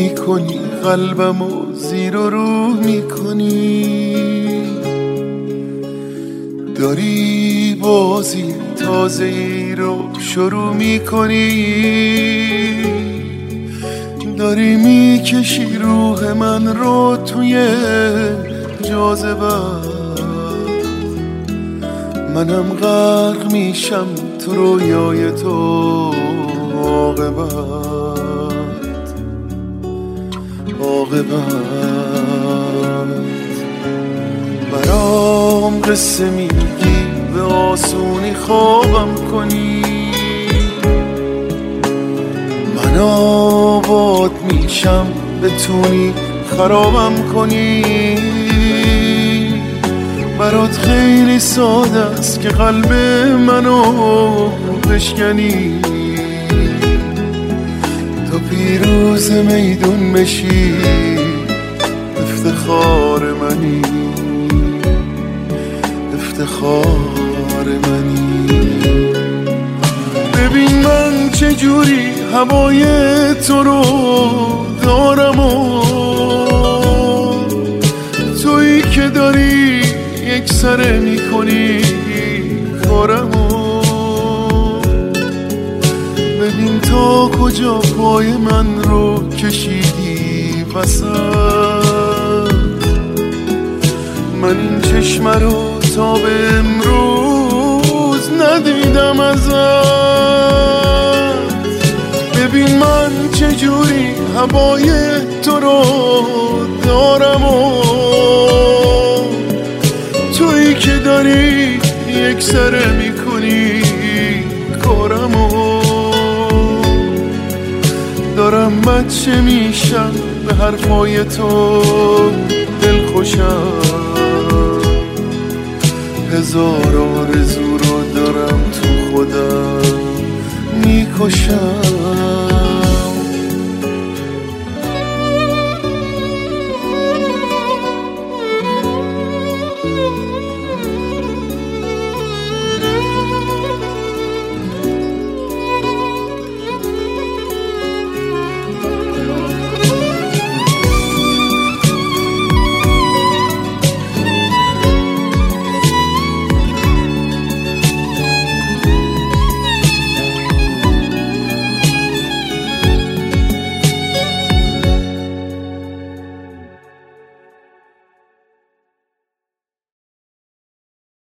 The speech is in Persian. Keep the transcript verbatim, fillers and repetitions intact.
میکنی، قلبمو زیر و رو میکنی. داری بازی تازه ای رو شروع میکنی، داری میکشی روح من رو توی جاذبه. منم غرق میشم تو رویای تو. عاقبت عاقبت برام قصه میگی، به آسونی خوابم کنی. من آباد میشم بتونی خرابم کنی. برات خیلی ساده است که قلب منو بشکنی، تا پیروز میدون بشی. افتخار منی، افتخار منی. ببین من چجوری هوای تو رو دارم و تویی که داری یک سره میکنی کارمو. ببین تا کجا پای من رو کشیدی وسط. من این چشم رو تا به امروز ندیدم ازت. ببین من چجوری هوای تو رو دارم و تویی که داری یک سره میکنی کارمو. دارم بچه میشم به حرفای تو، دل خوشم. هزار آرزو رو دارم تو خودم میکشم.